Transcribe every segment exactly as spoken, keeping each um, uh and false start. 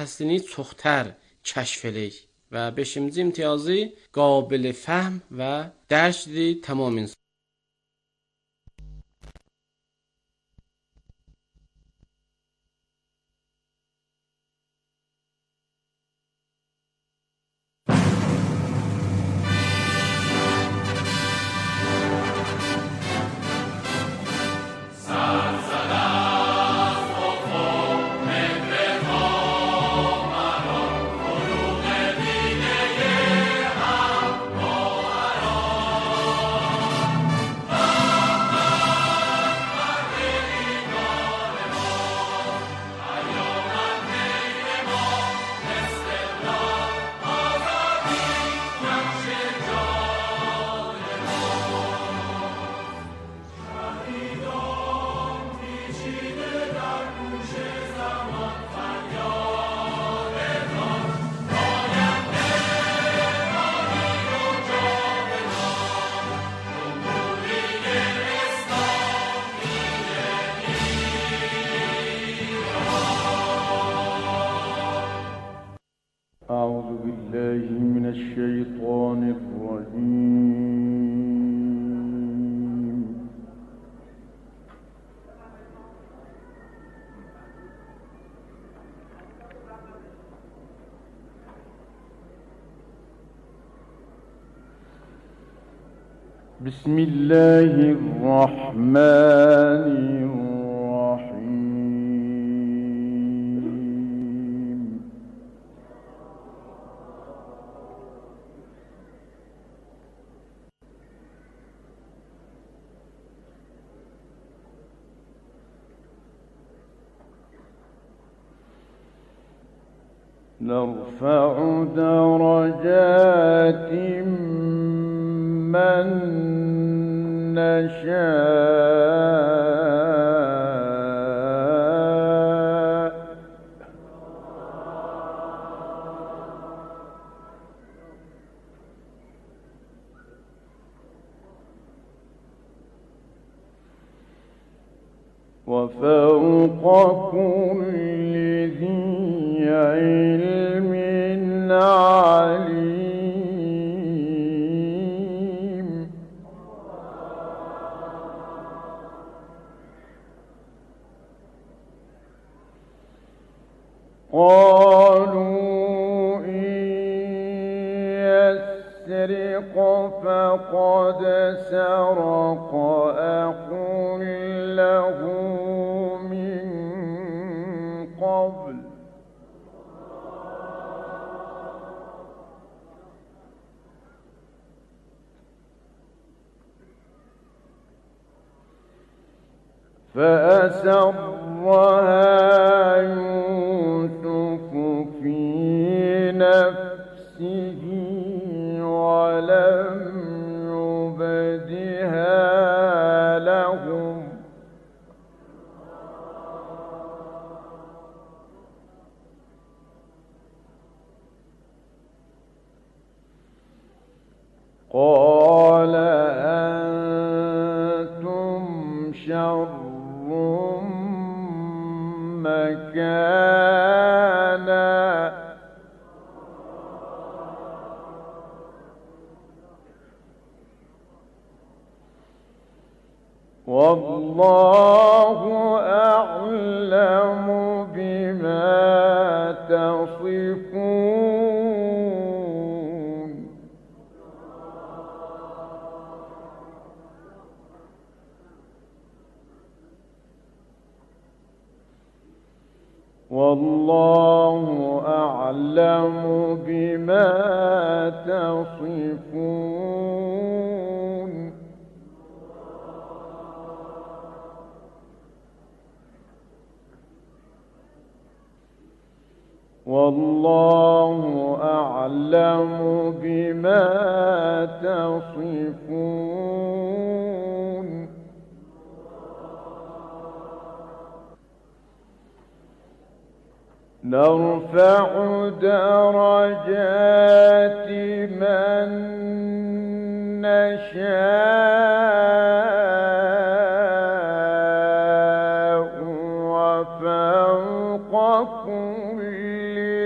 cəhətini çoxtər kəşf eləyik. Və beşinci imtiyazı qabil fəhm və dərkdir tamam insan. أعوذ بالله من الشيطان الرجيم. بسم الله الرحمن الرحيم. نرفع درجات من نشاء وفوق كل ذي علم عليم. قالوا إن يسرق فقد سرق أخ له من قبل فأسرها يوسف في نفسه ولم يبدها لهم قال أنتم شر مكانا والله أعلم بما تصفون. والله أعلم بما تصفون. والله أعلم بما تصفون. نرفع درجات من نشاء وفوق كل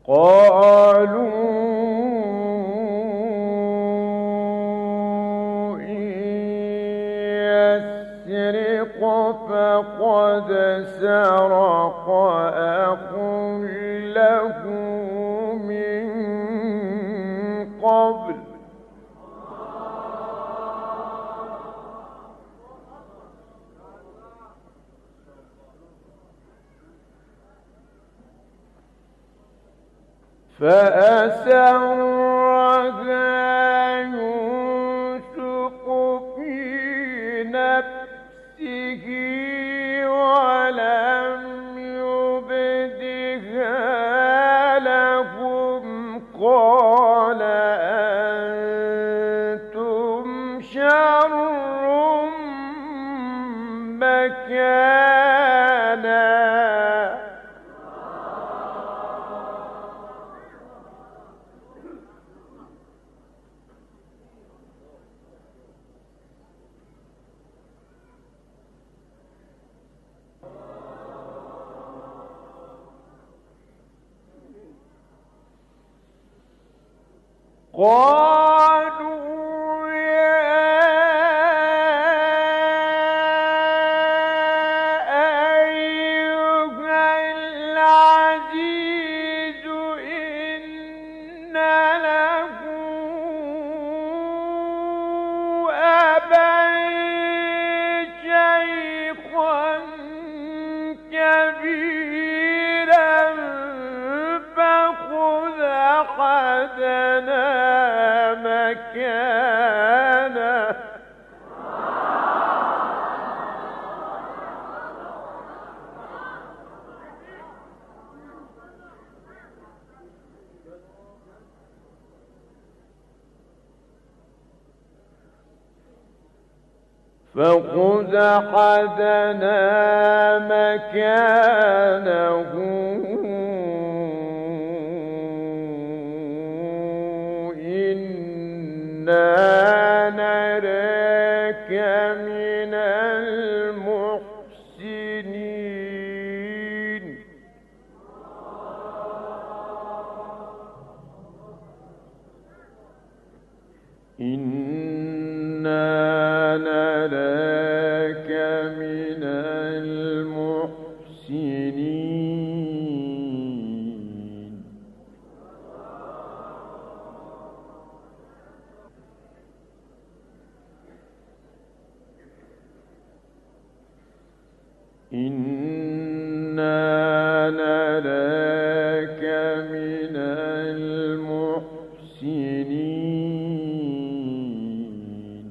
قالوا إن يسرق فقد سرق أخ له من قبل فأسرها يوسف في نفسه ولم يبدها لهم قال أنتم شر مكانا قالوا يا أيها العزيز إن له أبا شيخا كبيرا فخذ أحدنا مكانه فخذ أحدنا مكانه إنا نراك من المحسنين إنا نراك من المحسنين إنا نراك من المحسنين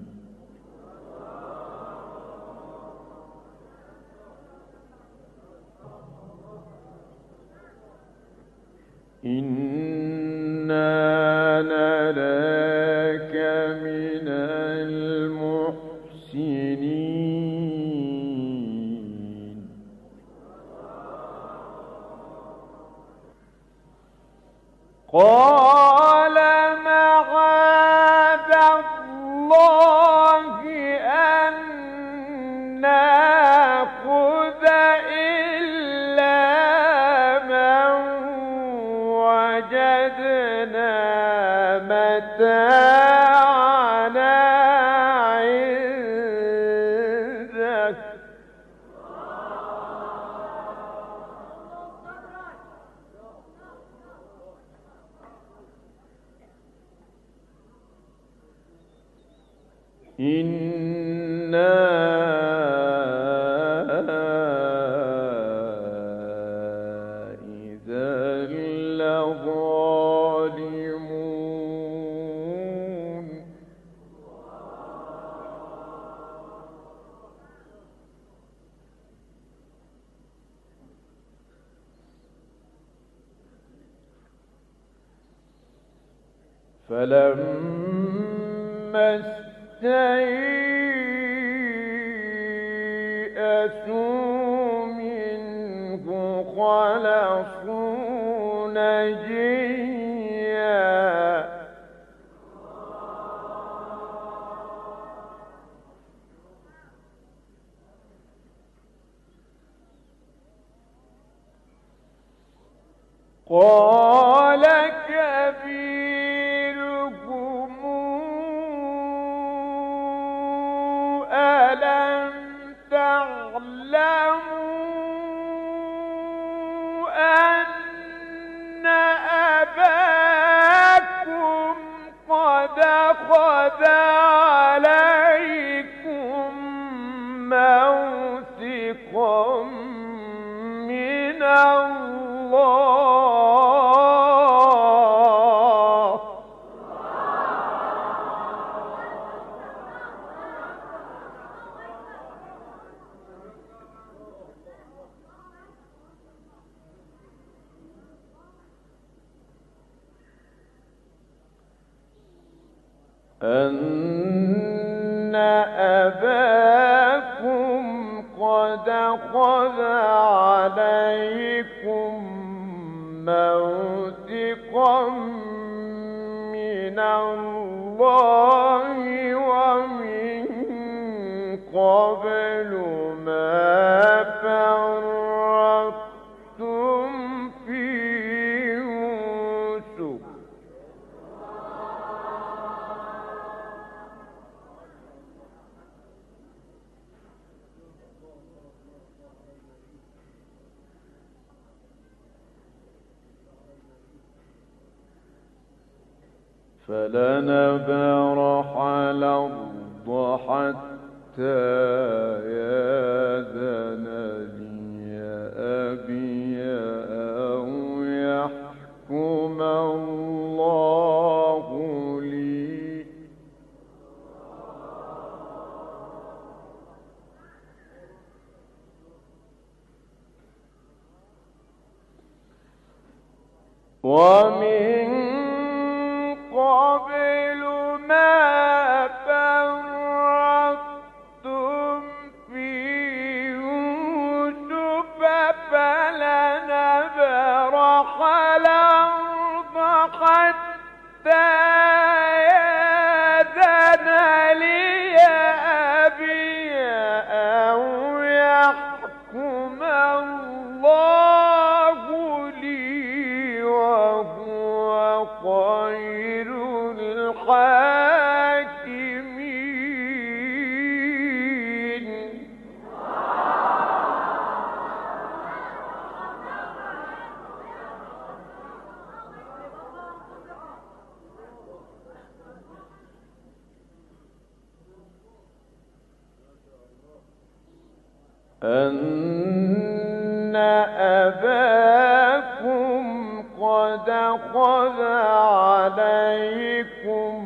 إنا نراك من المحسنين قال معاذ الله أن نأخذ إلا من وجدنا متاعنا عنده إنا إذا لظالمون فلما استيئسوا منه خلصوا نجيا قال واعلموا أن أباكم قد أخذ عليكم موثقا من الله. أن أباكم قد أخذ عليكم موثقا من الله ومن قبل ما فرطتم في يوسف فلنبرح الأرض حتى يأذن لي أبي أو يحكم الله لي. ومن قبل ما فرطتم في يوسف فلنبرح الأرض حتى يأذن لي أبي أو يحكم الله لي وهو خير الحاكمين. أن أباكم قد أخذ عليكم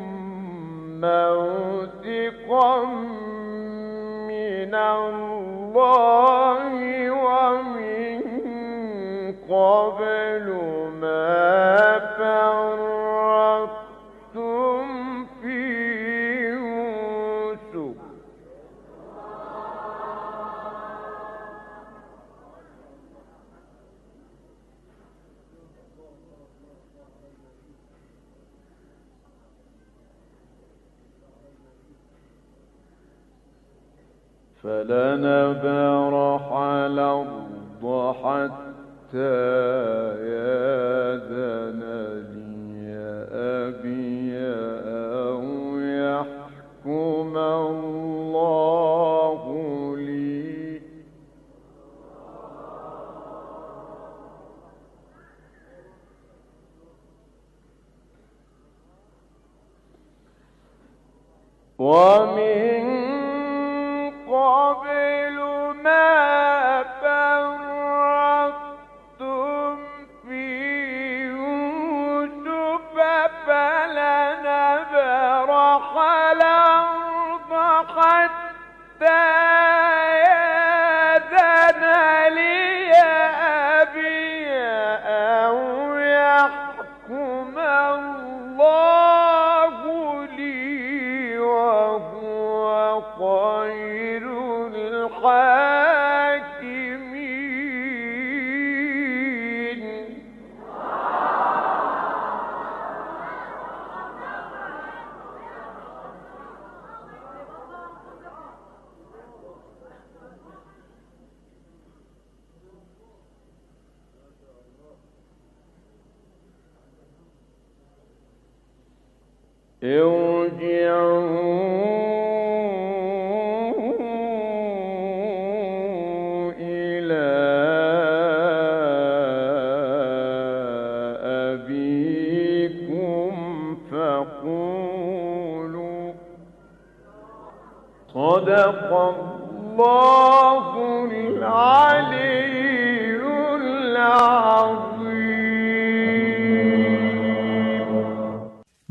موثقا من الله ومن قبل ما فرطتم في يوسف فلنبرح الأرض حتى يأذن لي أبي أو يحكم الله لي. ومن قبل ما فرطتم في يوسف فلنبرح الأرض حتى يأذن لي أبي أو يحكم الله لي وهو خير الحاكمين. ارجعوا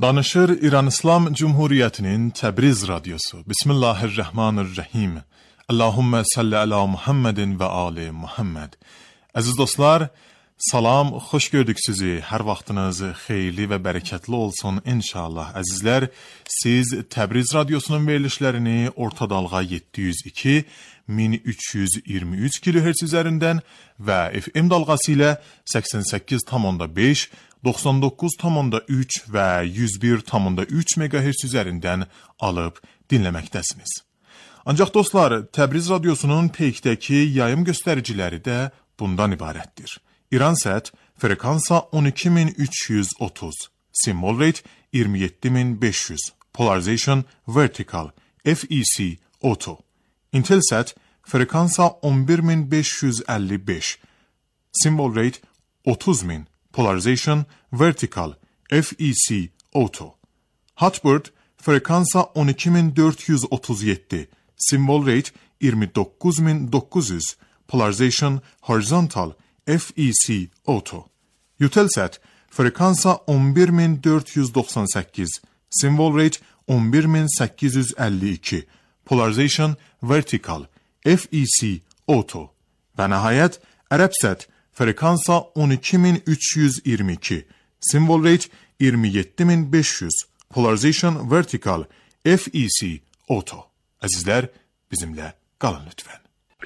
Danışır İran İslam Cumhuriyeti'nin Təbriz Radyosu. Bismillahirrahmanirrahim. Allahümme salli ala Muhammedin ve ali Muhammed. Aziz dostlar, salam, xoş gördük sizi. Hər vaxtınız xeyirli və bərəkətli olsun inşallah. Əzizlər, siz Təbriz Radyosunun verilişlərini orta dalğa yeddi yüz iki min üç yüz iyirmi üç kilohertz üzərindən və F M dalğası ilə səksən səkkiz tam onda beş, doxsan doqquz tam onda üç və yüz bir tam onda üç megahertz üzərindən alıb dinləməkdəsiniz. Ancaq dostlar, Təbriz Radyosunun peykdəki yayım göstəriciləri də bundan ibarətdir. İransat frekansa on iki min üç yüz otuz, symbol rate iyirmi yeddi min beş yüz, polarization vertical, F E C auto. Intelsat frekansa on bir min beş yüz əlli beş, symbol rate otuz min, polarization vertical, F E C auto. Hotbird frekansa on iki min dörd yüz otuz yeddi, symbol rate iyirmi doqquz min doqquz yüz, polarization horizontal, F E C auto. Eutelsat frekansa on bir min dörd yüz doxsan səkkiz, symbol rate on bir min səkkiz yüz əlli iki, polarization vertical, F E C auto. Və nəhayət Arabsat frekansa on iki min üç yüz iyirmi iki, symbol rate iyirmi yeddi min beş yüz, polarization vertical, F E C auto. Əzizlər, bizimlə qalın lütfən.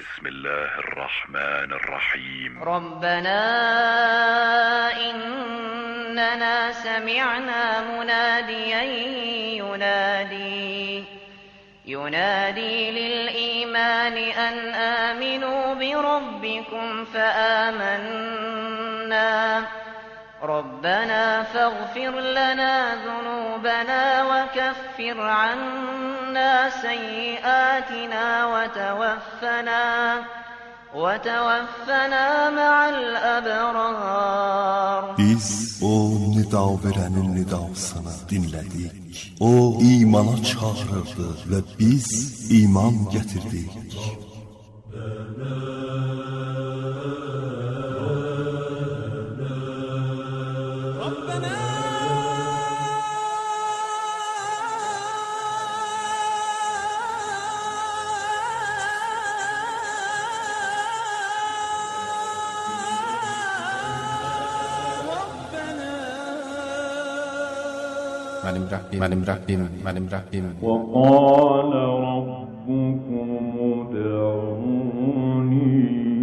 Bismillahirrahmanirrahim. Rabbana innana sami'na munadiyan yunadi yunadi lil imani an aminu bi rabbikum fa amanna. ربنا فاغفر لنا ذنوبنا وكفر عنا سيئاتنا وتوفنا وتوفنا مع الأبرار. Biz o nida verənin nidasını dinlədik. O imana çağırırdı və biz iman gətirdik. Mənim Rəbbim, mənim Rəbbim, mənim Rəbbim. وَقَالَ رَبُّكُمُ ادْعُونِي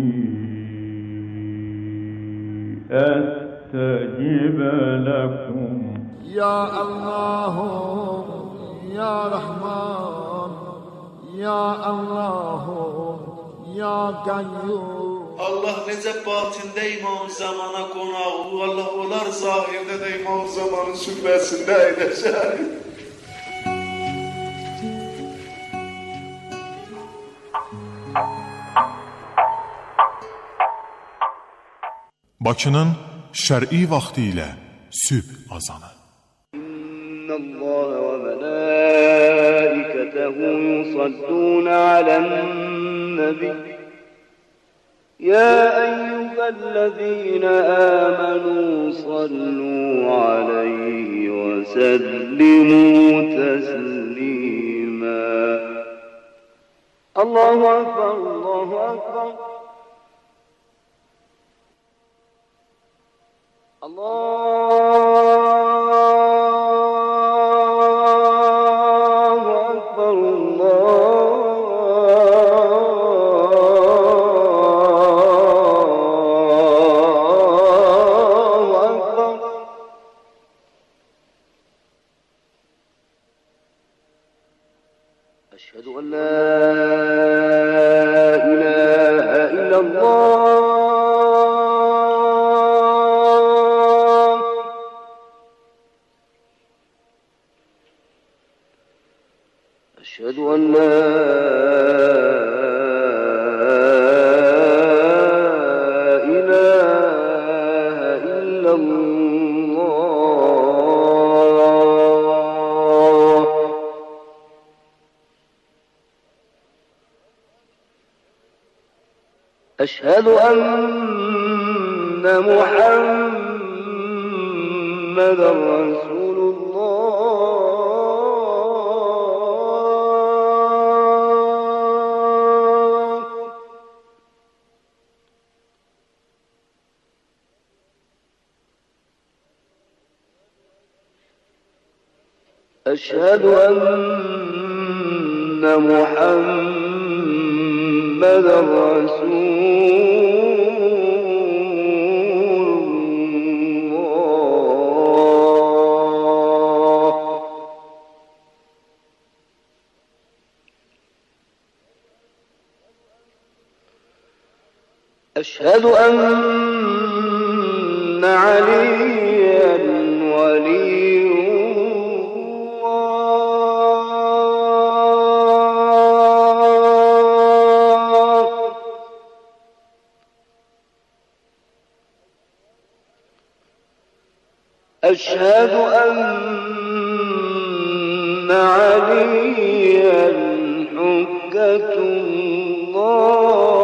أَسْتَجِبْ لَكُمْ. Ya Allah, Ya Rahman, Ya Allah, Ya Qayyum. Allah necə batində İmam Zamana qonağı, Allah olar zahirdə də İmam Zamanın süfrəsində əyləşər. Bakının şər'i vaxtı ilə sübh azanı. İnnəllaha və mələikətəhu yusaddun alən-nəbi. يا أيها الذين آمنوا صلوا عليه وسلموا تسليما. الله أكبر الله أكبر الله أكبر الله أشهد أن لا إله إلا الله أشهد أن لا إله إلا الله أشهد أن محمدا رسول الله أشهد أن محمدا رسول أشهد أن عليا ولي الله أشهد أن عليا حجة الله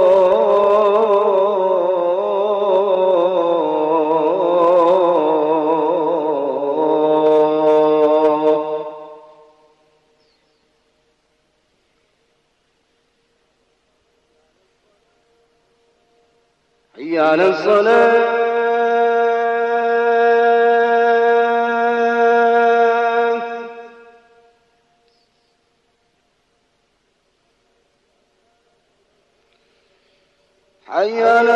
حي على الصلاة حي على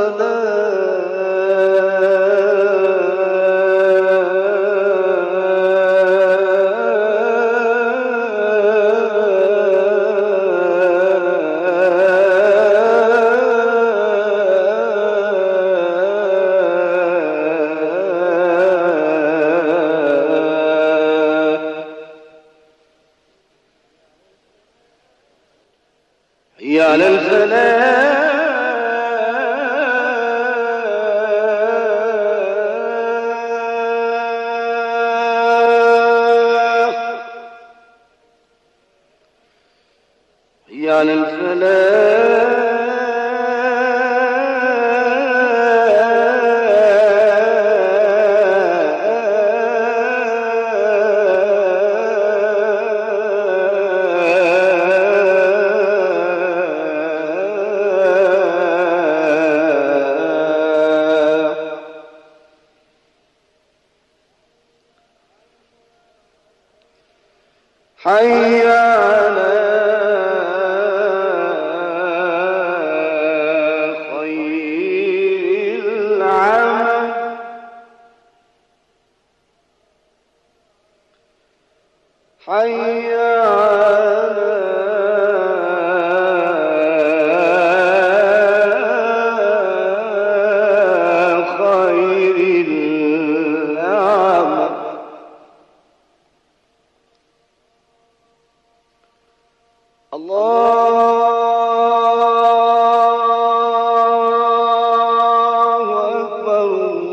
حي على الفلاح حي على الفلاح حي على خير العمل حي على خير العمل الله أكبر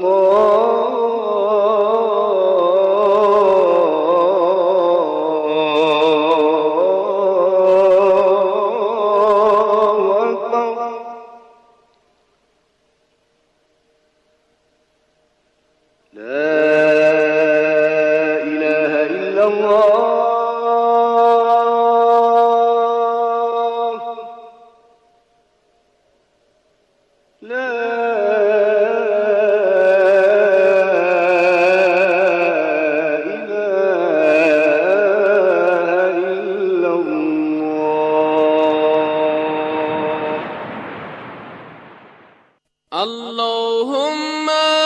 الله أكبر لا إله إلا الله لا إله إلا الله اللهم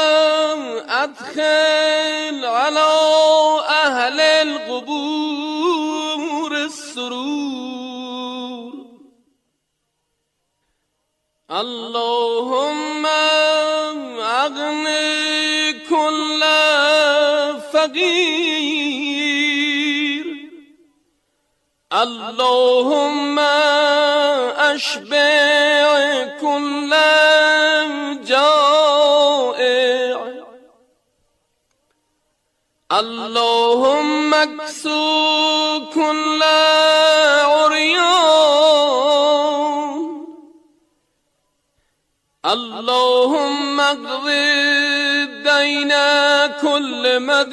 أدخل على أهل القبور السرور اللهم أغني كل فقير اللهم أشبع كل جائع اللهم اكسو كل عريان اللهم اقض دين كل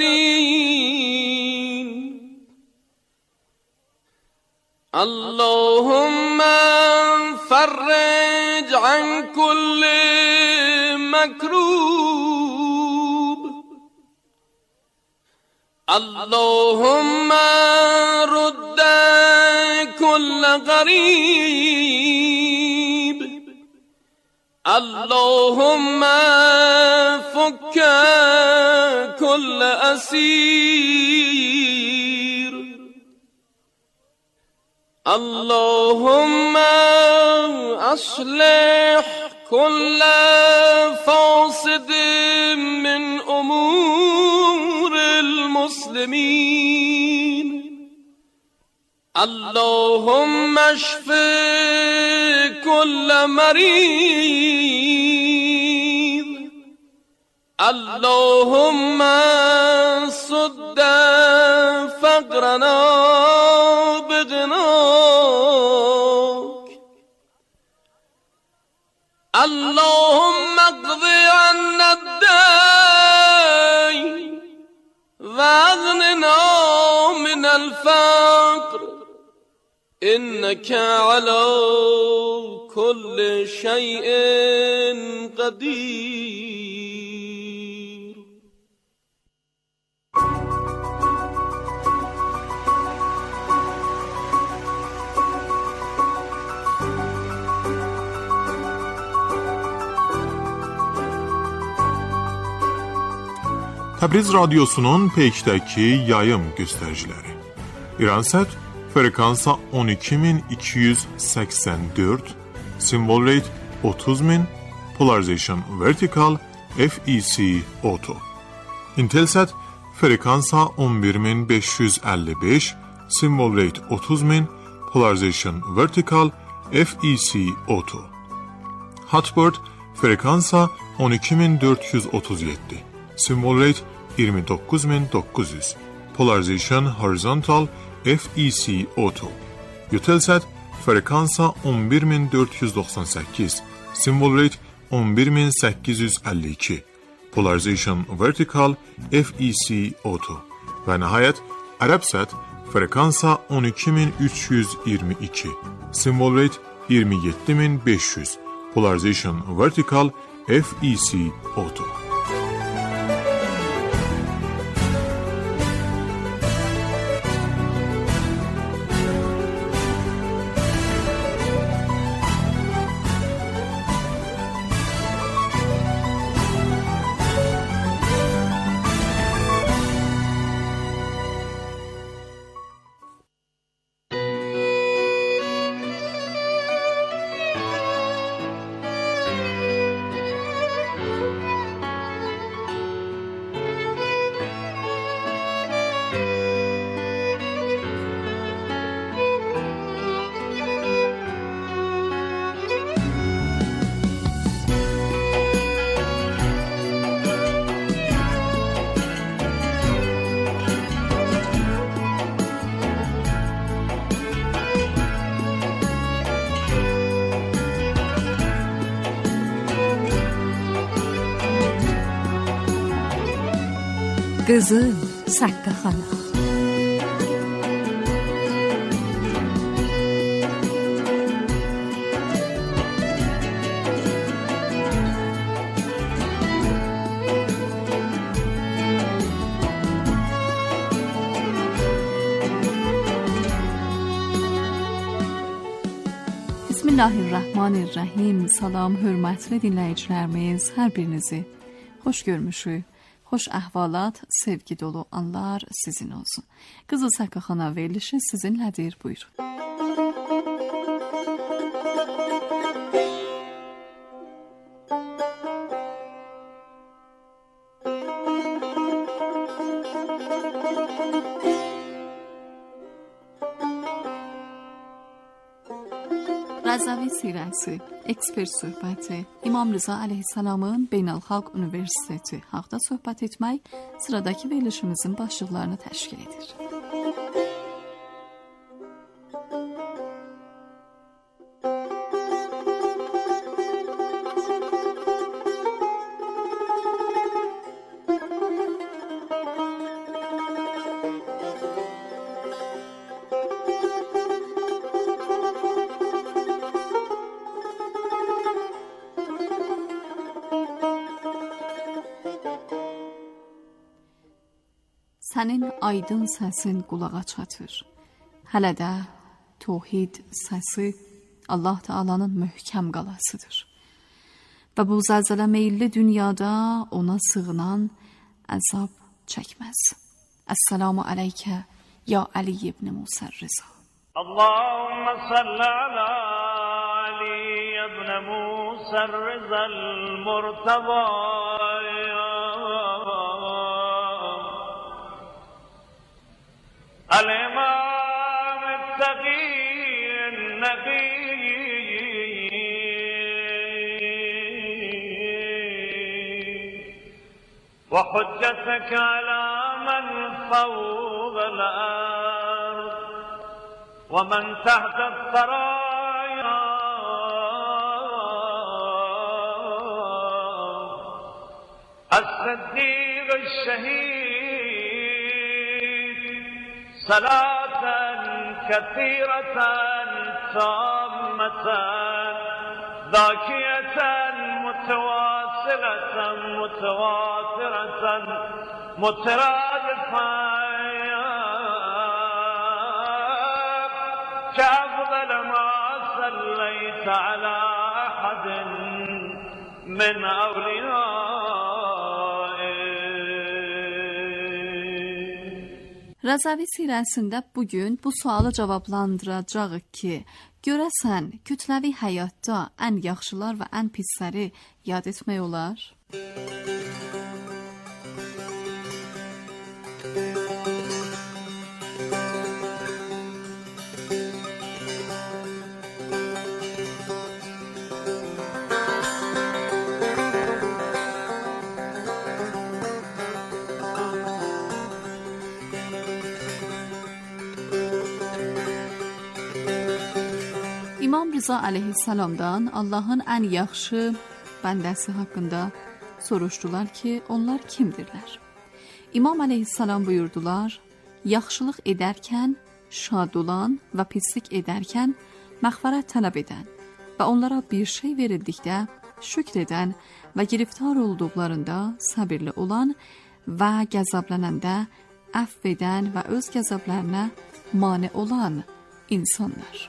مدين اللهم فرج عن كل مكروب اللهم رد كل غريب، اللهم فك كل أسير، اللهم أصلح كل فاسد من أمور المسلمين، اللهم اشف كل مريض، اللهم سد فقرنا بغناك، اللهم اقض عنا الدين واغننا من الفقر، إنك على كل شيء قدير. Təbriz Radyosu'nun Peyk'təki yayım göstəriciləri. İransat frekansa on iki min iki yüz səksən dörd, symbol rate otuz min, polarization vertical, F E C auto. Intelsat frekansa on bir min beş yüz əlli beş, symbol rate otuz min, polarization vertical, F E C auto. Hotbird frekansa on iki min dörd yüz otuz yeddi, symbol rate iyirmi dokuz min doqquz yüz, polarization horizontal, F E C auto. Eutelsat frekansa on bir min dörd yüz doxsan səkkiz, symbol rate on bir min səkkiz yüz əlli iki, polarization vertical, F E C auto. Və nəhayət Arabsat frekansa on iki min üç yüz iyirmi iki, symbol rate iyirmi yeddi min beş yüz, polarization vertical, F E C auto. Qızıl Saqqaxana. Bismillahirrahmanirrahim. Salam, hörmətli dinləyicilərimiz, hər birinizi xoş görmüşük. Xoş əhvalat, sevgi dolu anlar sizin olsun. Qızıl Saqqaxana verilişi sizinlədir, buyurun. Rəzavi Sirəsi, ekspert söhbəti, İmam Rıza Əleyhisselamın Beynəlxalq Universiteti haqda söhbət etmək sıradakı verilişimizin başlıqlarını təşkil edir. Sənin aydın səsin qulağa çatır. Hələ də tövhid səsi Allah Taala'nın möhkəm qalasıdır. Və bu zəlzələ meyilli dünyada ona sığınan əzab çəkməz. Əssalamu aleykə ya Ali ibn Musa Rıza. Allahümme salli ala Ali ibn Musa Rıza el-Murtaba. الإمام التقي النبي وحجتك على من فوق الأرض ومن تحت الثرايا الصديق الشهيد صلاة كثيرة تامة ذاكية متواصلة متواترة مترادفة كأفضل ما صليت على أحد من أولياء. Rəzavi sirəsində bugün bu sualı cavablandıracağıq ki, görəsən kütləvi həyatda ən yaxşılar və ən pisləri yad etmək olar? İmam Rıza aleyhissalamdan Allahın ən yaxşı bəndəsi haqqında soruşdular ki, onlar kimdirlər? İmam aleyhissalam buyurdular, yaxşılıq edərkən şad olan və pislik edərkən məğfirət tələb edən və onlara bir şey verildikdə şükr edən və giriftar olduqlarında səbirli olan və qəzəblənəndə əfv edən və öz qəzəblərinə mane olan insanlar.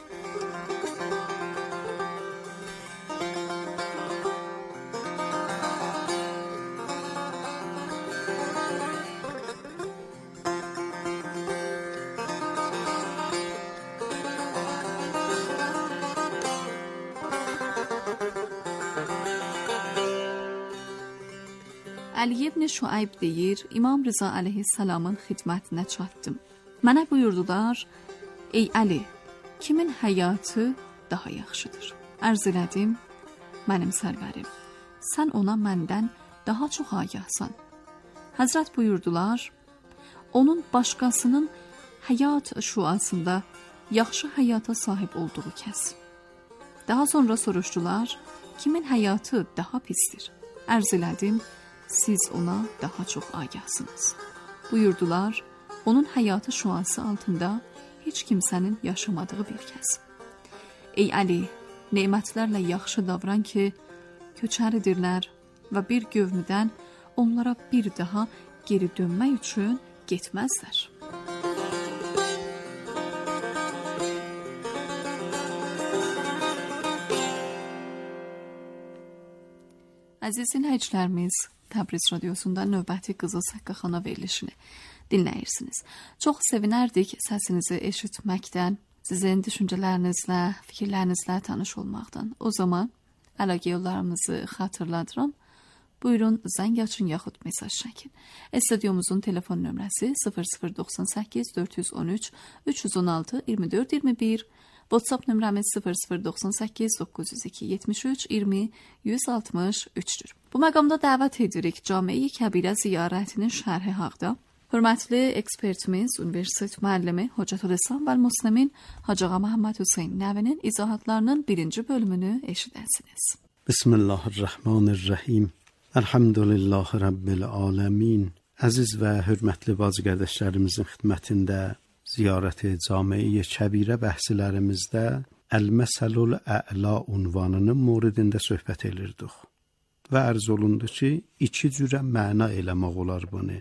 Əli ibn Şuayb deyir, İmam Rıza aleyhissalamın xidmətinə çatdım. Mənə buyurdular, ey Əli, kimin həyatı daha yaxşıdır? Ərz elədim, mənim sərvərim, sən ona məndən daha çox agahsan. Həzrət buyurdular, onun başqasının həyat şüasında yaxşı həyata sahib olduğu kəs. Daha sonra soruşdular, kimin həyatı daha pisdir? Ərz elədim, siz ona daha çox agahsınız. Buyurdular, onun həyatı şüası altında heç kimsənin yaşamadığı bir kəs. Ey Əli, nemətlərlə yaxşı davran ki, köçəridirlər və bir gövmüdən onlara bir daha geri dönmək üçün getməzlər. Əziz dinləyicilərimiz, Təbriz Radiosunda növbəti Qızıl Saqqaxana verilişini dinləyirsiniz. Çox sevinərdik səsinizi eşitməkdən, sizin düşüncələrinizlə, fikirlərinizlə tanış olmaqdan. O zaman əlaqə yollarımızı xatırladıram. Buyurun, zəng açın yaxud mesaj çəkin. Studyomuzun telefon nömrəsi sıfır sıfır doxsan səkkiz dörd yüz on üç üç yüz on altı iyirmi dörd iyirmi bir, WhatsApp nömrəmiz sıfır sıfır doxsan səkkiz doqquz yüz iki yetmiş üç iyirmi yüz altmış üçdür. Bu məqamda dəvət edirik Cami-i Kəbirə ziyarətinin şərhi haqda. Hörmətli ekspertimiz, Universitet müəllimi Hocatülislam və Müslimin Hacı Ağa Məhəmməd Hüseyn Nəvinin izahatlarının birinci bölümünü eşidərsiniz. Bismillahirrahmanirrahim. Elhamdülillahi Rabbil alemin. Əziz və hörmətli bacı qardaşlarımızın xidmətində ziyarəti Cami-i Kəbirə bəhslərimizdə Əl-Məsəlul Ə'la unvanının moridində söhbət edirdik. Və ərz olundu ki, iki cürə məna eləmək olar bunu.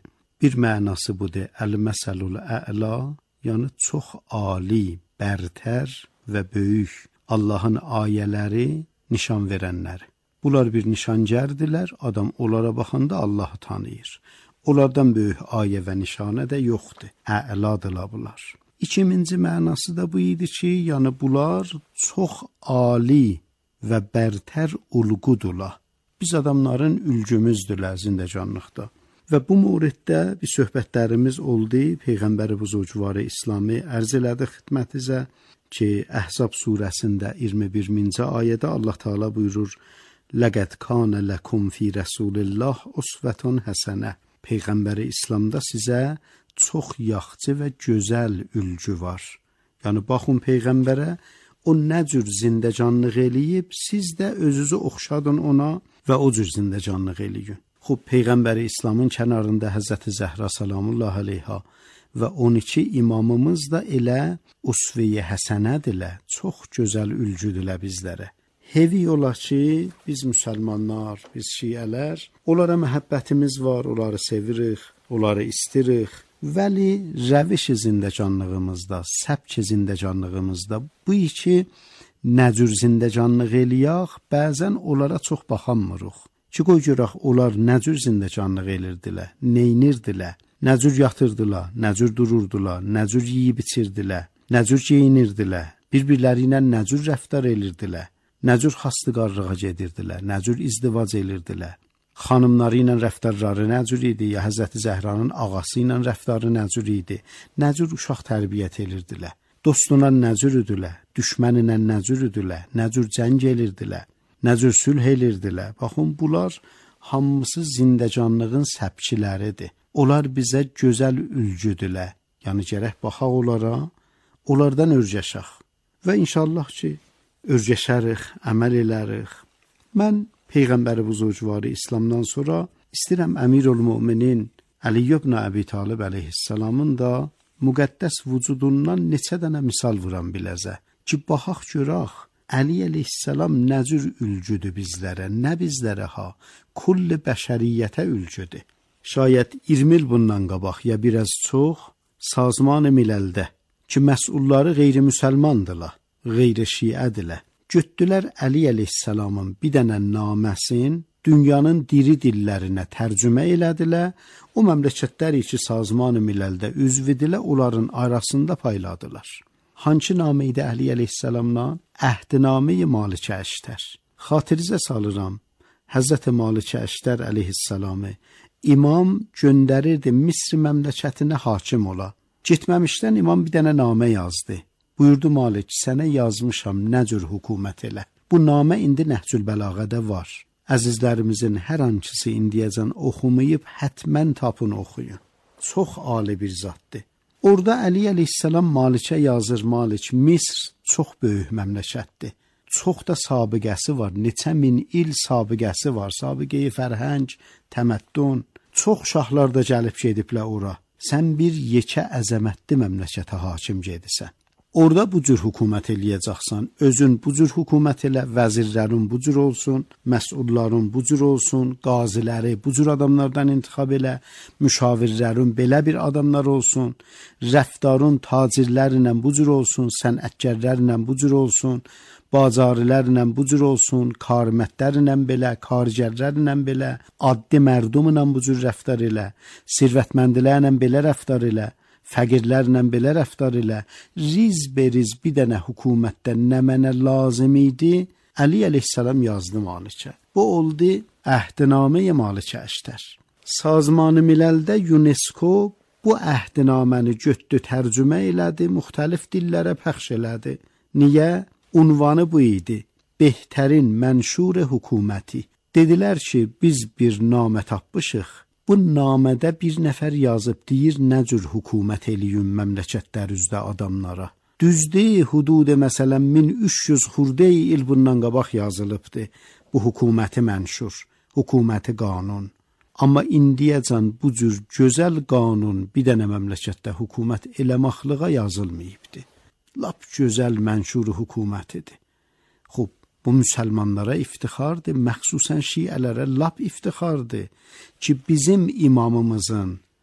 Bir mənası budur, əl-məsəlul ə'la, yəni çox ali, bərtər və böyük Allahın ayələri, nişan verənləri. Bunlar bir nişancərdirlər, adam onlara baxanda Allahı tanıyır. Onlardan böyük ayə və nişanə də yoxdur, ə'ladırlar bunlar. İkinci mənası da bu idi ki, yəni bunlar çox ali və bərtər ulqudurlar. Biz adamların ülgümüzdürlər zindəcanlıqda. Və bu mövriddə bir söhbətlərimiz oldu. Peyğəmbəri buzurgvarı İslamı ərz elədi xidmətinizə ki, Əhzab surəsində iyirmi birinci ayədə Allah Teala buyurur: "Laqad kana lakum fi Rasulillah usvetun hasenə." Peyğəmbəri İslamda sizə çox yaxşı və gözəl ülgü var. Yəni baxın Peyğəmbərə, o nə cür zindəcanlıq eləyib, siz də özünüzü oxşadın ona və o cür zindəcanlıq eləyin. Xub Peyğəmbəri İslamın kənarında Həzrəti Zəhra salamullah əleyha və on iki imamımız da elə usve-i həsənədirlər, çox gözəl ülgüdürlər bizlərə. Hevi ola ki, biz müsəlmanlar, biz şiələr, onlara məhəbbətimiz var, onları sevirik, onları istirik. Vəli rəviş zindəcanlığımızda, səbk zindəcanlığımızda bu iki nə cür zindəcanlıq eləyək, bəzən onlara çox baxanmırıq. Ki, qoy görək, onlar nə cür zindəcanlıq elirdilər, neynirdilər, nə cür yatırdılar, nə cür dururdular, nə cür yiyib içirdilər, nə cür geyinirdilər, bir-birləri ilə nə cür rəftar elirdilər, nə cür xastıqarlığa gedirdilər, nə cür izdivac elirdilər. Xanımları ilə rəftarları nə cür idi, ya Həzrəti Zəhranın ağası ilə rəftarı nə cür idi, nə cür uşaq tərbiyyət elirdilər, dostuna nə cür idilər, düşməninə nə cür idilər, nə cür cəng elirdilər, nə cür sülh elirdilər. Baxın, bunlar hamısı zindəcanlığın səbkiləridir. Onlar bizə gözəl ülgüdürlər. Yəni gərək baxaq onlara, onlardan örgəşək. Və inşallah ki, örgəşərik, əməl elərik. Mən Peyğəmbəri buzurgvarı İslamdan sonra istəyirəm Əmirül-Müminin Əli ibn Əbi Talib əleyhissalamın da müqəddəs vücudundan neçə dənə misal vuran biləzə ki, baxaq görək. Əli əleyhissalam nə cür ülgüdür bizlərə, nə bizlərə ha, kulli bəşəriyyətə ülgüdür. Şayət iyirmi il bundan qabaq, ya biraz çox, Sazman-ı Miləldə ki, məsulları qeyri-müsəlmandırlar, qeyri-şiədirlər. Götdülər Əli əleyhissalamın bir dənə naməsin dünyanın diri dillərinə tərcümə elədilər. O məmləkətləri ki, Sazman-ı Miləldə üzvidirlər, onların arasında payladılar. Hançı namə idi Əli əleyhissalamdan? Əhdinamə-i Malikə Əştər. Xatirizə salıram, Həzrət Malikə Əştər əleyhissalamı imam göndərirdi Misr məmləkətinə hakim ola. Getməmişdən imam bir dənə namə yazdı. Buyurdu Malik, sənə yazmışam nə cür hökumət elə. Bu namə indi Nəhcül Bəlağədə var. Əzizlərimizin hər hankısı indiyəcən oxumayıb, hətmən tapın oxuyun. Çox ali bir zatdır. Orada Əli əleyhissalam Malikə yazır, Malik, Misr çox böyük məmləkətdir. Çox da sabiqəsi var, neçə min il sabiqəsi var, sabiqəyi fərhəng, təməddün. Çox şahlar da gəlib gediblər ora. Sən bir yekə əzəmətli məmləkətə hakim gedisən. Orada bu cür hökumət eləyəcəksən, özün bu cür hökumət elə, vəzirlərin bu cür olsun, məsulların bu cür olsun, qaziləri bu cür adamlardan intixab elə, müşavirlərin belə bir adamlar olsun, rəftarın tacirlərlə bu cür olsun, sənətkərlərlə bu cür olsun, bazarlərlə bu cür olsun, karmətlərlə belə, kargərlərlə belə, addi mərdumla bu cür rəftar elə, sirvətməndilərlə belə rəftar elə, fəqirlərlə belə rəftar elə, riz beriz bir dənə hökumətdə nə mənə lazım idi, Əli əleyhissalam yazdı Malikə. Bu oldu Əhdinamə-i Malikə Əştər. Sazman-ı Miləldə UNESCO bu əhdinaməni götdü, tərcümə elədi, müxtəlif dillərə pəxş elədi. Niyə? Unvanı bu idi, Behtərin mənşur hökuməti. Dedilər ki, biz bir namə tapmışıq. Bu namədə bir nəfər yazıb deyir, nə cür hökumət eləyün məmləkətlər üzdə adamlara. Düzdür, hududu məsələn min üç yüz xurdə il bundan qabaq yazılıbdır. Bu hökuməti mənşur, hökuməti qanun. Amma indiyəcən bu cür gözəl qanun bir dənə məmləkətdə hökumət eləmaqlığa yazılmayıbdır. Lap gözəl mənşur hökumətidir. Xub, bu müsəlmanlara iftixardır, məxsusən şiələrə lap iftixardır ki, bizim imamımızın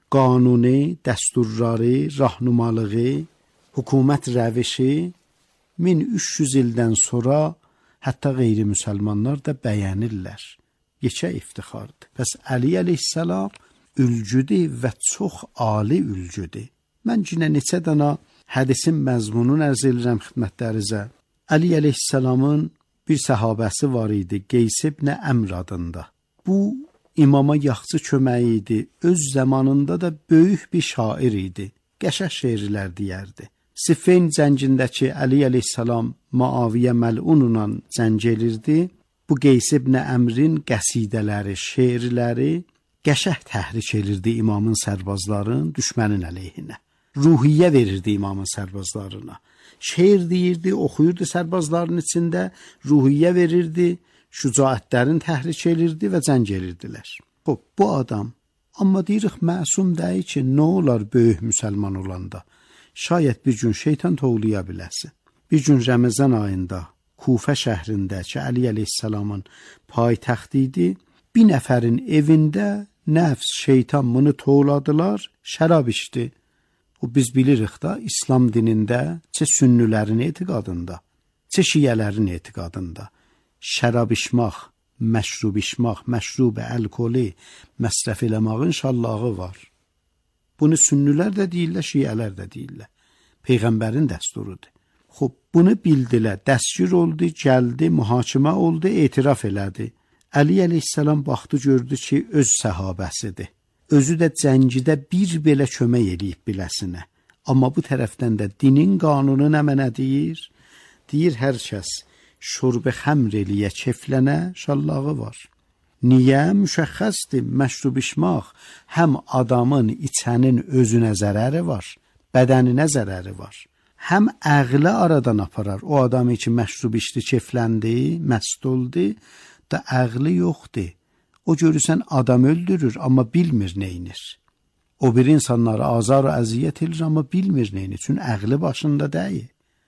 qanuni, dəsturları, rahnumalığı, hökumət rəvişi min üç yüz ildən sonra hətta qeyri-müsəlmanlar da bəyənirlər. Yekə iftixardır. Bəs Əli əleyhissalam ülgüdür və çox ali ülgüdür. Mən yenə neçə dana hədisin məzmununu ərz edirəm xidmətlərinizə. Əli əleyhissalamın bir səhabəsi var idi, Qeys ibn Əmr adında. Bu imama yaxşı köməyi idi. Öz zamanında da böyük bir şair idi. Qəşəng şeirlər deyərdi. Siffin cəngindəki Əli əleyhissalam Muaviyə məlunla cəng edirdi. Bu Qeys ibn Əmrin qəsidələri, şeirləri qəşəng təhrik edirdi imamın sərbazların düşmənin əleyhinə. Ruhiyyə verirdi imamın sərbazlarına. Şeir deyirdi, oxuyurdu sərbazların içində, ruhiyyə verirdi, şücaətlərin təhrik edirdi və cəng edirdilər. Xoş, bu adam, amma deyirik məsum deyil ki, nə olar böyük müsəlman olanda? Şayət bir gün şeytan toğlaya biləsin. Bir gün Ramazan ayında Kufə şəhrindəki Əli əleyhissalamın paytaxtı idi. Bir nəfərin evində nəfs, şeytan bunu toğladılar, şərab içdi. O biz bilirik da İslam dinində, çə sünnülərin etiqadında, çə şiyələrin etiqadında şərab içmək, məşrub içmək, məşrub əlkoli məsrəf eləmağın şallağı var. Bunu sünnülər də deyirlər, şiyələr də deyirlər. Peyğəmbərin dəsturudur. Xoş, bunu bildilər, dəstgir oldu, gəldi, mühakimə oldu, etiraf elədi. Əli əleyhissalam baxdı, gördü ki, öz səhabəsidir. Özü də cəngidə bir belə kömək eləyib biləsinə. Amma bu tərəfdən də dinin qanunu nə mənə deyir? Deyir, hər kəs şurbe xəmr eləyə, keflənə şallağı var. Niyə? Müşəxxəsdir, məşrub içmək həm adamın, içənin özünə zərəri var, bədəninə zərəri var. Həm əqlə aradan aparar. O adamı ki, məşrub içdi, kefləndi, məst oldu, da əqli yoxdur. O görürsən adam öldürür, amma bilmir neynir. O bir insanları azar və əziyyət edir, amma bilmir neynir. Çünki əqli başında deyil.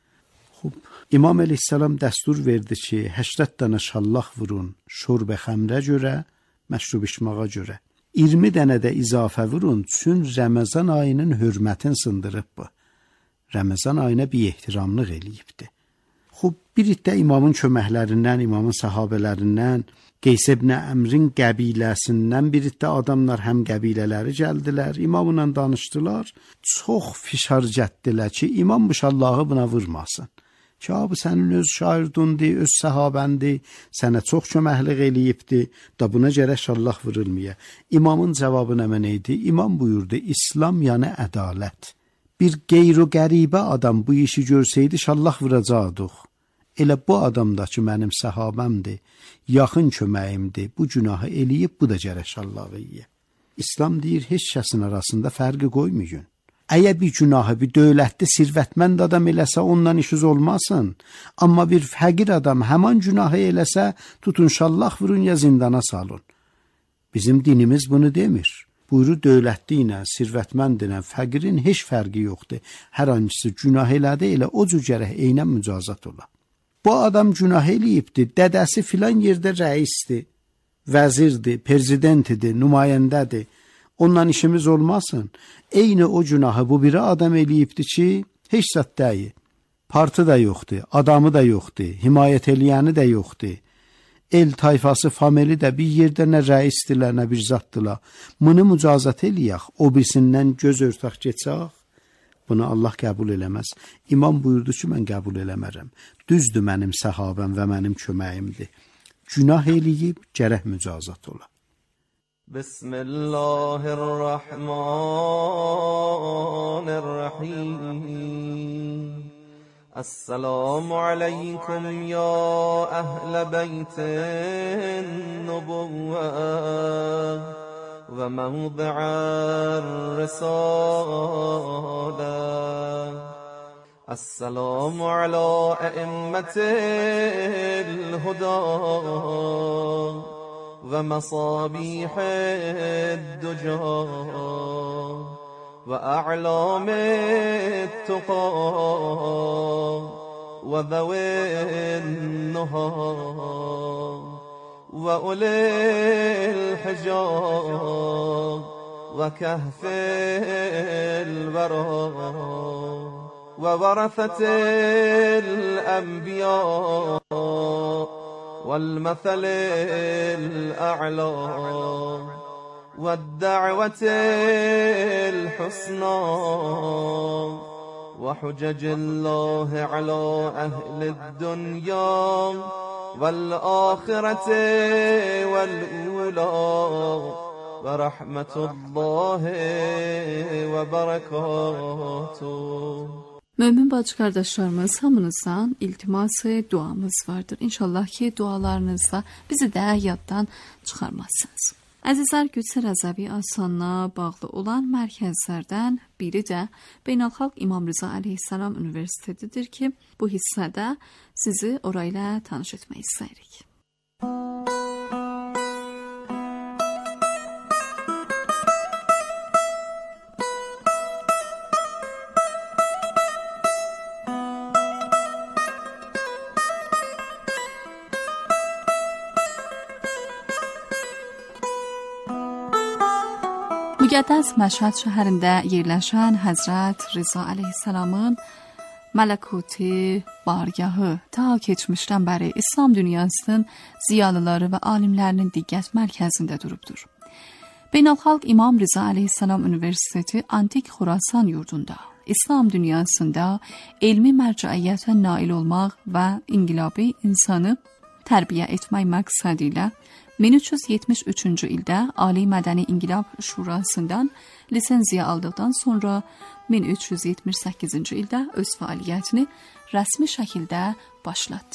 Xub, İmam əleyhissalam dəstur verdi ki, həşrət dənə şallaq vurun, şurbe xəmrə görə, məşrub içmağa görə. iyirmi dənə də izafə vurun, çün Ramazan ayının hürmətin sındırıb bu. Ramazan ayına bir ehtiramlıq eləyibdi. Xub, bir iddə imamın köməklərindən, imamın sahabələrindən, Qeys ibn Əmrin qəbiləsindən bir iddə adamlar həm qəbilələri gəldilər, imamla danışdılar. Çox fişar gətdilər ki, imam bu şallahı buna vurmasın. Ki, bu sənin öz şairdundur, öz səhabəndir, sənə çox köməklik eləyibdi, da buna gərək şallah vurulmaya. İmamın cavabı nə mənə idi? İmam buyurdu, İslam yəni ədalət. Bir qeyru qəribə adam bu işi görsəydi, şallah vuracaqdıq. Elə bu adam da ki, mənim səhabəmdir, yaxın köməyimdir, bu günahı eləyib, bu da gərək şallah eləyə. İslam deyir, heç kəsin arasında fərqi qoymayın. Əgər bir günahı, bir dövlətli, sirvətmənd adam eləsə, ondan işiniz olmasın. Amma bir fəqir adam həman günahı eləsə, tutun şallah vurun ya zindana salın. Bizim dinimiz bunu demir. Buyurur, dövlətli ilə, sirvətmənd ilə, fəqirin heç fərqi yoxdur. Hər hangisi günah elədi, elə o cür gərək eynən mücazat ola. Bu adam günah eləyibdir, dədəsi filan yerdə rəisdir, vəzirdir, prezidentidir, nümayəndədir. Ondan işimiz olmasın. Eyni o günahı bu biri adam eləyibdir ki, heç zət deyil. Parti da yoxdur, adamı da yoxdur, himayət eləyəni də yoxdur. El tayfası, famili də bir yerdə nə rəisdirlər, nə bir zatdırlar. Bunu mücazat eləyək, o birisindən göz örtək geçək. Bunu Allah qəbul eləməz. İmam buyurdu ki, mən qəbul eləmərəm. Düzdür, mənim səhabəm və mənim köməyimdir. Günah eləyib, gərək mücazat ola. Bismillahirrahmanirrahim. Assalamu aleykum ya əhl-i beytin nubuvvə ve mevdi'ar risale. Esselamu ala e'immetil huda ve masabihid duca ve a'lamit tuqa ve zawin nuha وأولي الحجاب وكهف الورى وورثة الأنبياء والمثل الأعلى والدعوة الحسنى وحجج الله على أهل الدنيا والآخرة والأولى ورحمة الله وبركاته. Mömin bacı qardaşlarımız, hamınızdan iltiması, duamız vardır. İnşallah ki dualarınızla bizi də yaddan çıxarmazsınız. Əzizlər, Qüdsə Rəzəvi Asanla bağlı olan mərkəzlərdən biri də Beynəlxalq İmam Rıza Əleyhisselam Üniversitetidir ki, bu hissədə sizi orayla tanış etmək istəyirik. Müqəddəs Məşhəd şəhərində yerləşən Həzrət Rıza Əleyhisselamın mələkuti bargahı ta keçmişdən bəri İslam dünyasının ziyalıları və alimlərinin diqqət mərkəzində durubdur. Beynəlxalq İmam Rıza Əleyhisselam Üniversiteti Antik Xurasan yurdunda İslam dünyasında elmi mərcəiyyətə nail olmaq və inqilabi insanı tərbiyə etmək məqsədi ilə min üç yüz yetmiş üçüncü ildə Ali Mədəni İnqilab Şurasından lisenziya aldıqdan sonra min üç yüz yetmiş səkkizinci ildə öz fəaliyyətini rəsmi şəkildə başlatdı.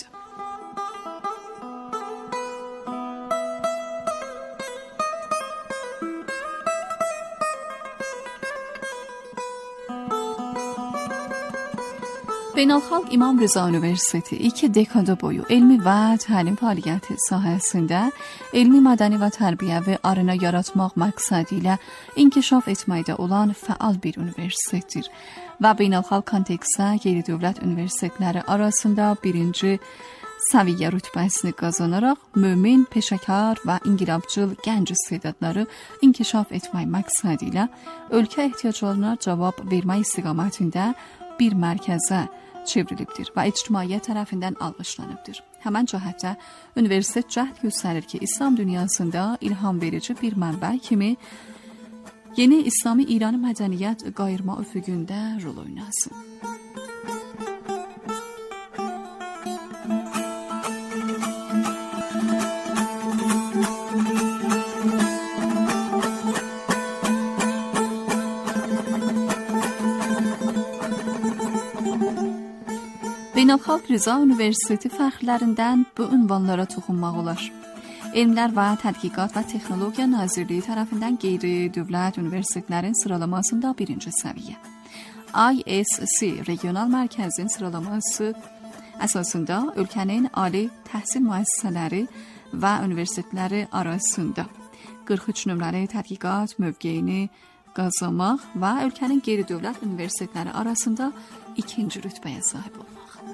Beynəlxalq İmam Rıza Üniversiteti iki dekada boyu elmi və təlim fəaliyyəti sahəsində elmi, mədəni və tərbiyəvi arena yaratmaq məqsədi ilə inkişaf etməkdə olan fəal bir universitetdir və beynəlxalq kontekstdə qeyri-dövlət universitetləri arasında birinci səviyyə rütbəsini qazanaraq mömin, peşəkar və inqilabçıl gənc istedadları inkişaf etmək məqsədi ilə ölkə ehtiyaclarına cavab vermək istiqamətində bir mərkəzə çevrilibdir və ictimaiyyət tərəfindən alqışlanıbdır. Həmən cəhətdə universitet cəhd göstərir ki, İslam dünyasında ilham verici bir mənbə kimi yeni İslami İrani mədəniyyət qayırma üfüqündə rol oynasın. Beynəlxalq Rıza Üniversiteti fəxrlərindən bu ünvanlara toxunmaq olar. Elmlər və Tədqiqat və Texnologiya Nazirliyi tərəfindən qeyri-dövlət universitetlərin sıralamasında birinci səviyyə. I S C regional mərkəzin sıralaması əsasında ölkənin ali təhsil müəssisələri və universitetləri arasında qırx üç nömrəli tədqiqat mövqeyini qazanmaq və ölkənin qeyri-dövlət universitetləri arasında ikinci rütbəyə sahib olmaq.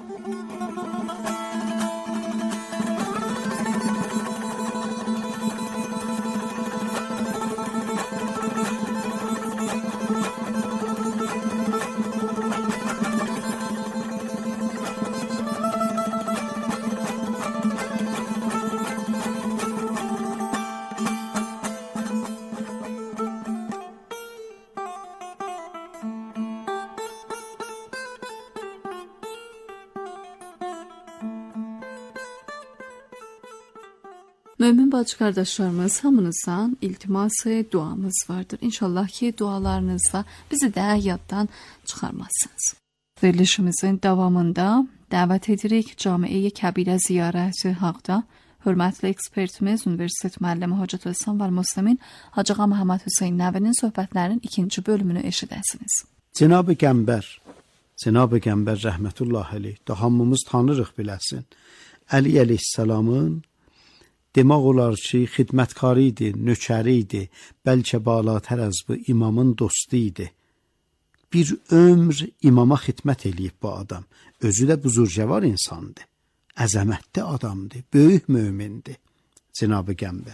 Mömin bacı qardaşlarımız, hamınızdan iltiması, duamız vardır. İnşallah ki, dualarınızla bizi də yaddan çıxarmazsınız. Verilişimizin davamında dəvət edirik Camiə-i Kəbirə ziyarəti haqda hörmətli ekspertimiz, Universitet müəllimi Hacət Özsən və Müslimin Hacı Ağa Məhəmməd Hüseyn Nəvinin söhbətlərinin ikinci bölümünü eşidəsiniz. Cənab-ı Qəmbər, Cənab-ı Qəmbər rəhmətullah əleyh, da hamımız tanırıq biləsin. Əli əleyhissalamın demək olar ki, xidmətkarı idi, nökəri idi, bəlkə balatər az bu imamın dostu idi. Bir ömr imama xidmət eləyib bu adam. Özü də buzurcavar insandı. Əzəmətli adamdı, böyük mömindir. Cənab-ı Qəmbər.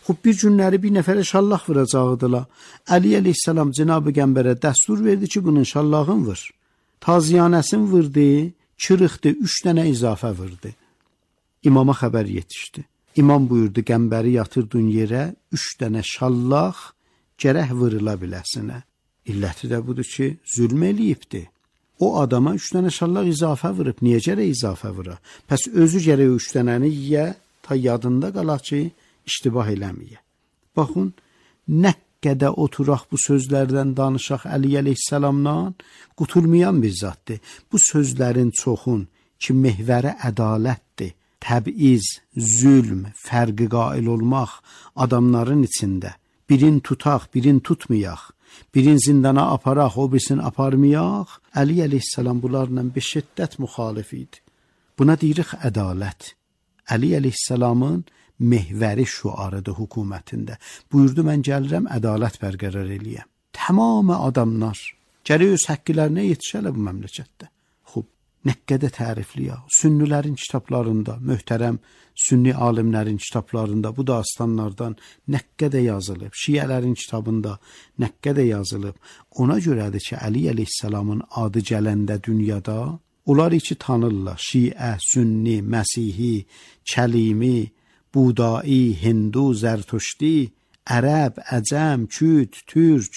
Xub bir günləri bir nəfərə şallaq vuracaqdılar. Əli əleyhissalam Cənab-ı Qəmbərə dəstur verdi ki, bunun şallağın vur. Taziyanəsin vurdu, çırıqdı, üç dənə izafə vurdu. İmama xəbər yetişdi. İmam buyurdu, Qəmbəri yatırdın yerə, üç dənə şallaq gərək vurula biləsinə. İlləti də budur ki, zülm eləyibdi. O adama üç dənə şallaq izafə vurub, niyə gərək izafə vura? Pəs özü gərək üç dənəni yiyə, ta yadında qala ki, iştibah eləməyə. Baxın, nə qədər oturaq bu sözlərdən danışaq Əli əleyhissalamdan, qutulmayan bir zatdır. Bu sözlərin çoxun ki, mehvəri ədalətdir, təbiiz, zülm, fərqi qail olmaq adamların içində. Birin tutaq, birin tutmayaq, birin zindana aparaq, o birisini aparmayaq. Əli əleyhissalam bunlarla bir şiddət müxalif idi. Buna deyirik ədalət. Əli əleyhissalamın mehvəri şüarıdır hökumətində. Buyurdu, mən gəlirəm ədalət bərqərar eləyəm. Tamamı adamlar gərək öz həqqlərinə yetişələ bu məmləkətdə. Xub, nə qədər tərifli ya. Sünnilərin kitablarında, möhtərəm sünni alimlərin kitablarında bu dastanlardan nə qədər yazılıb. Şiələrin kitabında nə qədər yazılıb. Ona görədir ki, Əli əleyhissalamın adı gələndə dünyada, onlar iki tanırlar. Şiə, sünni, Məsihi, Kəlimi, Budai, Hindu, Zərtuşdi, Ərəb, Əcəm, Kürt, Türk,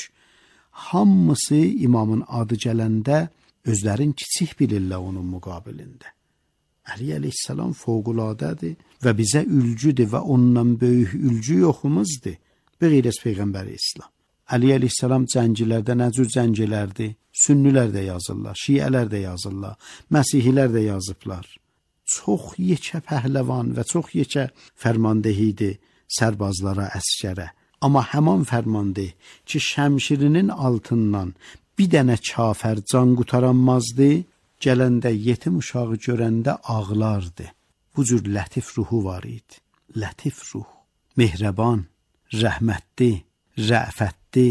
hamısı imamın adı gələndə özlərin kiçik bilirlər onun müqabilində. Əli əleyhissalam fövqüladədir və bizə ülcüdür və ondan böyük ülcü yoxumuzdur. Beğeyrəs Peyğəmbəri İslam. Əli əleyhissalam cəngilərdə nə cür cəngilərdir? Sünnilər də yazırlar, şiələr də yazırlar, məsihilər də yazıblar. Çox yekə pəhləvan və çox yekə fərmandehidir sərbazlara, əskərə. Amma həman fərmandeh ki, şəmşirinin altından bir dənə kafər can qutaranmazdı, gələndə yetim uşağı görəndə ağlardı. Bu cür lətif ruhu var idi. Lətif ruh, mehriban, rəhmətli, rəfətli,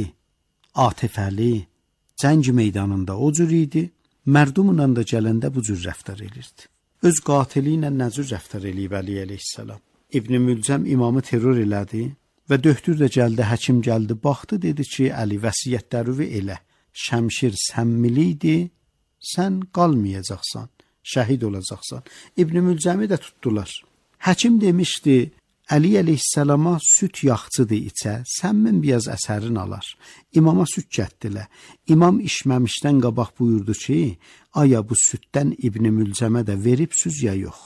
atifəli, cəng meydanında o cür idi, mərdumla da gələndə bu cür rəftar edirdi. Öz qatili ilə nə cür rəftar eləyib Əli əleyhissalam? İbn-i Mülcəm imamı terror elədi və döktür də gəldi, həkim gəldi, baxdı, dedi ki, Əli vəsiyyətlərini elə, şəmşir səmmiliydi, sən qalmayacaqsan, şəhid olacaqsan. İbn-i Mülcəmi də tutdular. Həkim demişdi, Əli əleyhissalama süt yaxçıdır içə, səmmin biraz əsərin alar. İmama süt gətdilər. İmam içməmişdən qabaq buyurdu ki, aya bu sütdən İbn-i Mülcəmə də veribsüz ya yox.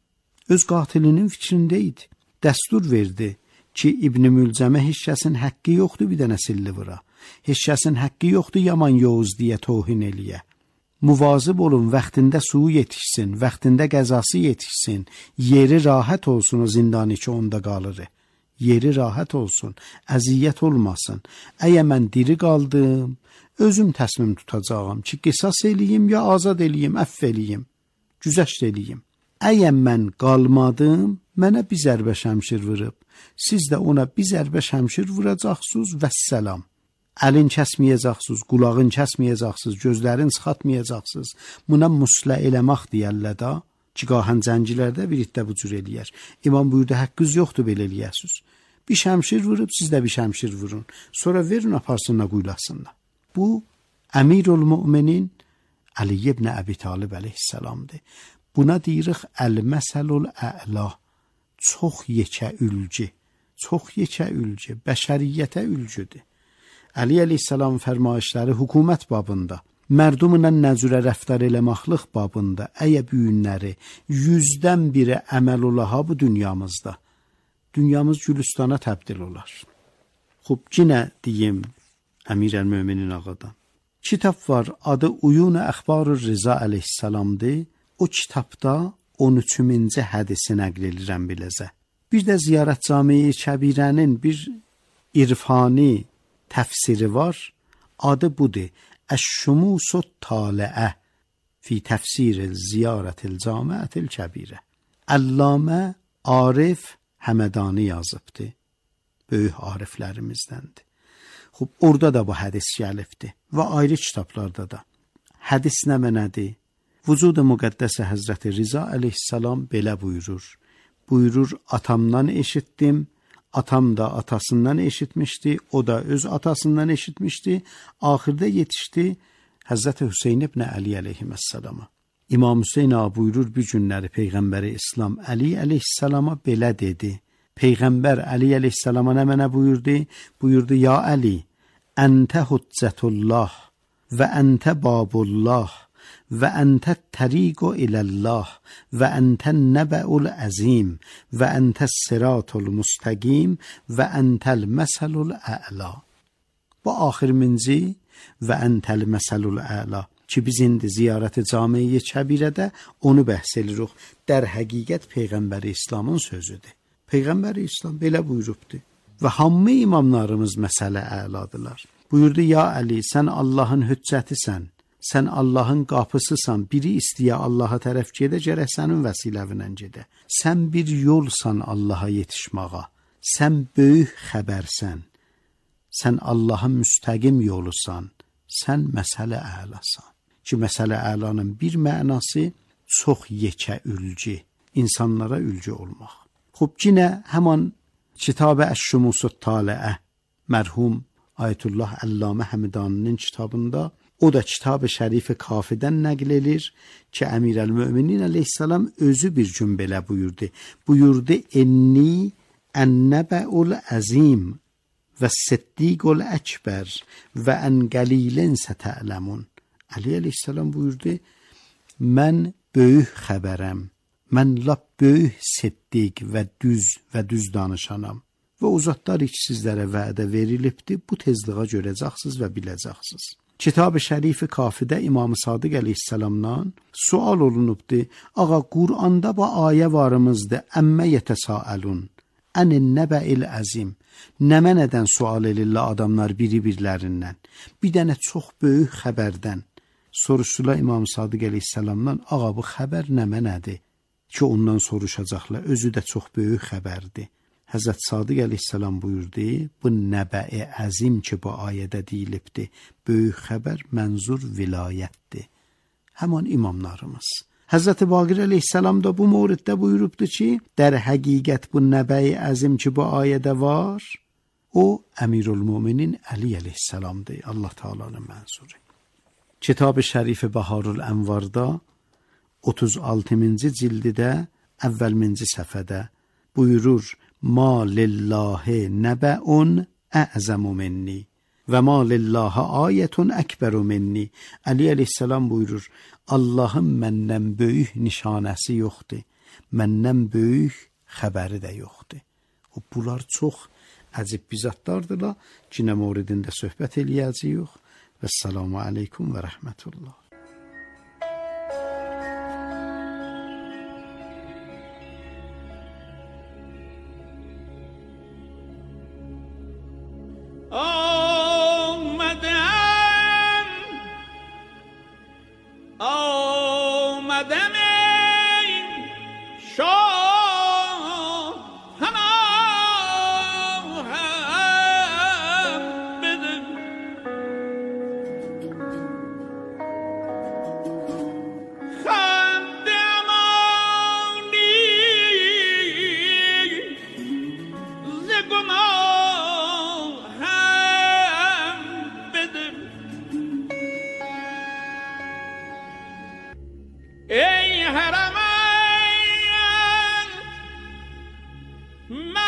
Öz qatilinin fikrində idi. Dəstur verdi ki, İbn-i Mülcəmə heç kəsin həqqi yoxdur bir dənə silli vura. Heç kəsin həqqi yoxdur yaman yoğuz deyə tohin eləyə. Muvazib olun, vaxtında suyu yetişsin, vaxtında qəzası yetişsin, yeri rahat olsun o zindanı ki onda qalır. Yeri rahat olsun, əziyyət olmasın. Əgər mən diri qaldım, özüm təsmim tutacağım ki, qisas eləyim ya azad eləyim, əff eləyim, güzəşt eləyim. Əgər mən qalmadım, mənə bir zərbə şəmşir vurub, siz də ona bir zərbə şəmşir vuracaqsınız və səlam. Əlin kəsməyəcəksiniz, qulağın kəsməyəcəksiniz, gözlərin çıxatmayacaqsınız. Buna muslə eləmək deyərlər da, ki, qahan zəncilərdə bir iddə bu cür eləyər. İmam buyurdu, həqqiniz yoxdur belə eləyəsiniz. Bir şəmşir vurub, siz də bir şəmşir vurun. Sonra verin, aparsınlar, quylasınlar. Bu, Əmirul-Müminin Əli ibn Əbi Talib əleyhissalamdır. Buna deyirik əl-məsəlul ə'la, çox yekə ülcü, çox yekə ülcü, bəşəriyyətə ülcüdür. Əli əleyhissalam fərmayişləri hökumət babında, mərdumla nəzürə rəftar eləməklik babında, əyə büyünləri, yüzdən biri əməl olaha bu dünyamızda, dünyamız Gülüstana təbdil olar. Xub, yenə deyim Əmir-əl-Möminin ağadan. Kitab var, adı Uyun-u Əxbar-ı Rıza əleyhissalamdır. O kitabda on üçüncü hədisi nəql edirəm biləcə. Bir də Ziyarət Cami-i Kəbirənin bir irfani təfsiri var. Adı budur. Əş-Şumusut Taliə fi təfsir Ziyarətil Camiətil Kəbirə. Allamə Arif Həmədani yazıbdır. Böyük ariflərimizdəndir. Xub, orada da bu hədis gəlibdir və ayrı kitablarda da. Hədis nə mənədir? Vücud-u Müqəddəsə Həzrəti Rıza əleyhissalam belə buyurur. Buyurur, atamdan eşitdim, Atam da atasından eşitmişdi, o da öz atasından eşitmişdi. Ahirde yetişdi Hazreti Hüseyin ibn Ali aleyhisselama. İmam Hüseyin ağa buyurur bir günləri Peyğəmbəri İslam Ali aleyhisselama belə dedi. Peyğəmbər Ali aleyhisselama nə mənə buyurdu? Buyurdu, ya Ali, əntə hüccətullah və əntə babullah və əntə təriqu iləllah və əntə nəbəul əzim və əntə siratul müstəqim və əntəl məsəlul ə'la. Bu axir minci və əntəl məsəlul ə'la ki, biz indi ziyarət-i cami-i kəbirədə onu bəhs edirik. Dər həqiqət Peyğəmbəri İslamın sözüdür. Peyğəmbəri İslam belə buyurubdur. Və hamı imamlarımız məsələ əladılar. Buyurdu, ya Ali, sən Allahın hüccətisən, sən Allahın qapısısan, biri istəyə Allaha tərəf gedə, gərək sənin vəsiləvinə gedə. Sən bir yolsan Allaha yetişmağa, sən böyük xəbərsən, sən Allahın müstəqim yolusan, sən məsələ əlasan. Ki, məsələ əlanın bir mənası çox yekə ülgü, insanlara ülgü olmaq. Xub, yenə həman Kitab-ı Əş-Şumusut Taliə, mərhum Ayətullah Əllamə Həmidaninin kitabında, o da Kitab-ı Şərif-i Kafidən nəql edir ki, Əmirəl-Möminin əleyhissalam özü bir gün belə buyurdu. Buyurdu, enni ən-nəbəul əzim və siddiqul əkbər və ən qəlilin sətələmun. Ali əleyhissalam buyurdu, mən böyük xəbərəm, mən lap böyük siddiq və düz və düz danışanam və uzatlar ki, sizlərə vədə verilibdir, bu tezliğə görəcəksiniz və biləcəksiniz. Kitab-ı Şərifi Kafidə İmam-ı Sadiq əleyhissalamdan sual olunubdur, ağa, Qur'anda bu ayə varımızdır, əmmə yətəsaəlun, ənin nəbəil əzim, nəmə nədən sual elirlər adamlar biri-birlərindən, bir dənə çox böyük xəbərdən. Soruşdular İmam Sadiq əleyhissalamdan, ağa, bu xəbər nəmə nədir ki, ondan soruşacaqlar, özü də çox böyük xəbərdir. Həzrət Sadiq əleyhissalam buyurdu, bu nəbəi əzim ki, bu ayədə deyilibdir, böyük xəbər mənzur vilayətdir. Həman imamlarımız. Həzrət Baqir əleyhissalam da bu mövriddə buyurubdur ki, dər həqiqət bu nəbəi əzim ki, bu ayədə var, o Əmirül-Müminin Əli əleyhissalamdır, Allah Teala'nın mənzuru. Kitab-ı Şərifi Baharul Ənvarda otuz altıncı cildidə əvvəlminci səfədə buyurur, ma lillahi nəbəun əzəmu minni və ma lillahi ayətun əkbəru minni. Əli əleyhissalam buyurur, Allahın məndən böyük nişanəsi yoxdur, məndən böyük xəbəri də yoxdur. O, bunlar çox əcib bizatlardırlar ki, nə mövridində söhbət eləyəcəyik. Vəssalamu aleykum və rəhmətullah.